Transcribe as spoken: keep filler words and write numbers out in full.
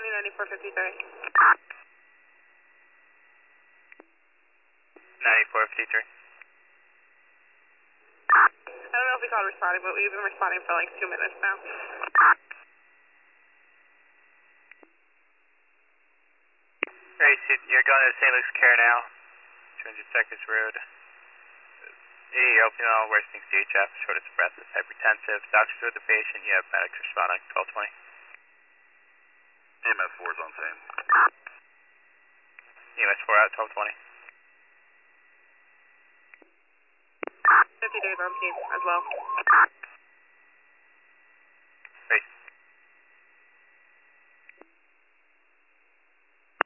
County ninety-four fifty-three. ninety-four fifty-three. I don't know if we called responding, but we've been responding for like two minutes now. Alright, so you're going to Saint Luke's Care now, two hundred Seconds Road. E open all worsening C H F, shortness of breath is hypertensive. Doctors with the patient, you have medics responding, twelve twenty. E M S four is on scene. E M S four out, twelve twenty. fifty days on scene as well.